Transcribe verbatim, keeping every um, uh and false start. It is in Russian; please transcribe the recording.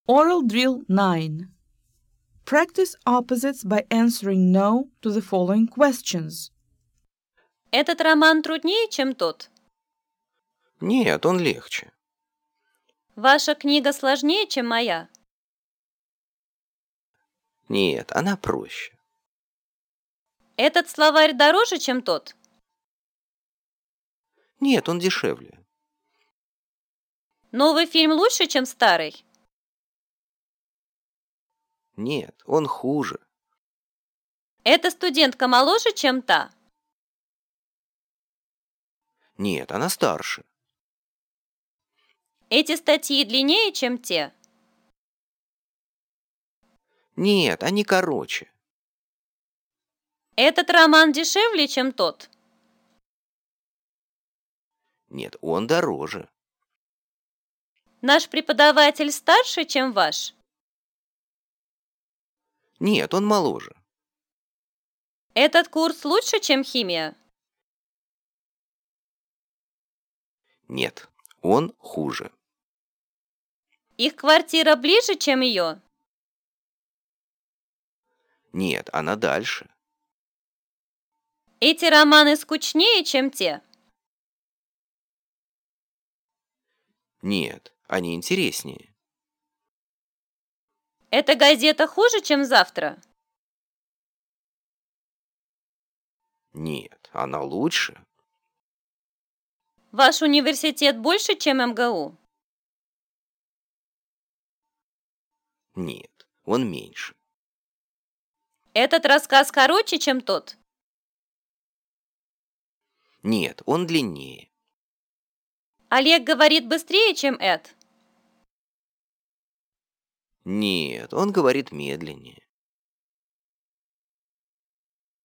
Oral Drill nine. Practice opposites by answering no to the following questions. Этот роман труднее, чем тот? Нет, он легче. Ваша книга сложнее, чем моя? Нет, она проще. Этот словарь дороже, чем тот? Нет, он дешевле. Новый фильм лучше, чем старый? Нет, он хуже. Эта студентка моложе, чем та? Нет, она старше. Эти статьи длиннее, чем те? Нет, они короче. Этот роман дешевле, чем тот? Нет, он дороже. Наш преподаватель старше, чем ваш? Нет, он моложе. Этот курс лучше, чем химия? Нет, он хуже. Их квартира ближе, чем ее? Нет, она дальше. Эти романы скучнее, чем те? Нет, они интереснее. Эта газета хуже, чем завтра? Нет, она лучше. Ваш университет больше, чем эм гэ у? Нет, он меньше. Этот рассказ короче, чем тот? Нет, он длиннее. Олег говорит быстрее, чем Эд? Нет, он говорит медленнее.